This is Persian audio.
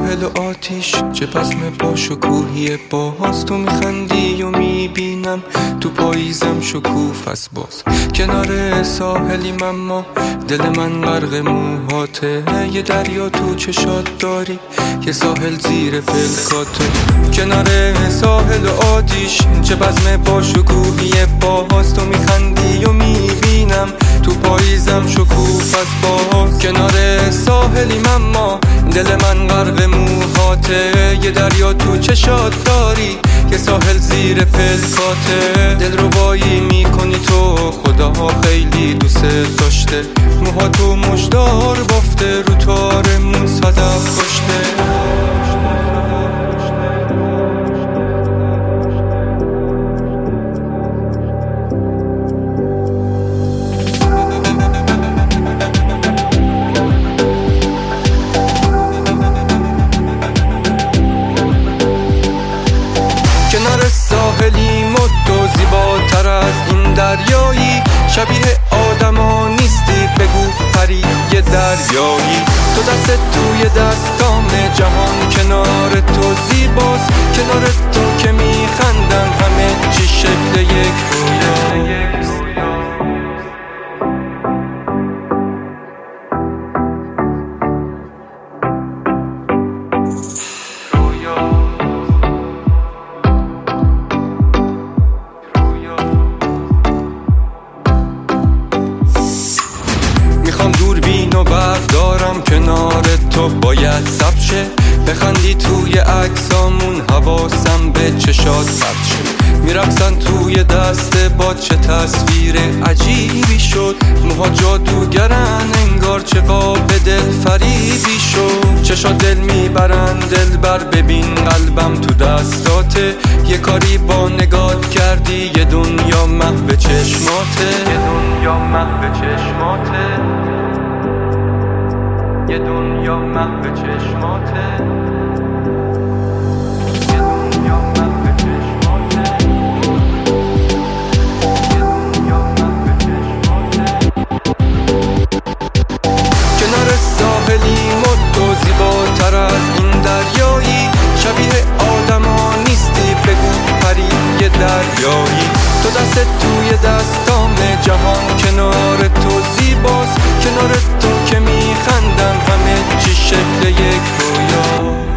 ساحل و آتیش چه پسم با شکوهی باز، تو میخندی و میبینم تو پاییزم شکوف از باز. کنار ساحلیم اما دل من غرق موهاته، یه دریا تو چشات داری یه ساحل زیر پلکاته. کنار ساحل و آتیش چه بزم با شکوهی باز، تو میخندی و میبینم تو پاییزم شکوف از باز. کنار ساحلیم اما دل من غرق موهاته، یه دریا تو چشات داری یه ساحل زیر پلکاته. دل ربایی میکنی تو، خدا خیلی دوست داشته، موها تو مشدار بافته، رو تارمون صدف کشته. کنار ساحلیم و تو زیباتر از این دریایی، شبیه آدما نیستی بگو پری یه دریایی. تو دست توی دستام جهان کنار تو زیباست، کنار تو که میخندم همه چی شکل یک رویاست. میخوام دوربین و بردارم کنار تو باید ثبت شه، بخندی توی عکسامون حواسم به چشات پرت شه. میرقصن توی دست با چه تصویر عجیبی شد، موها جادوگرن انگار چه قاب دل فریبی شد. چشا دل میبرن دل بر، ببین قلبم تو دستاته، یه کاری با نگات کردی یه دنیا محو چشماته، یه دنیا محو چشماته، یه دنیا محو چشماته. کنار ساحلیم و تو زیباتر از این دریایی، شبیه آدما نیستی بگو پری یه دریایی. تو دست توی دستام جهان کنار تو زیباست، کنار تو که میخندم همه چی شکل یک رویاست.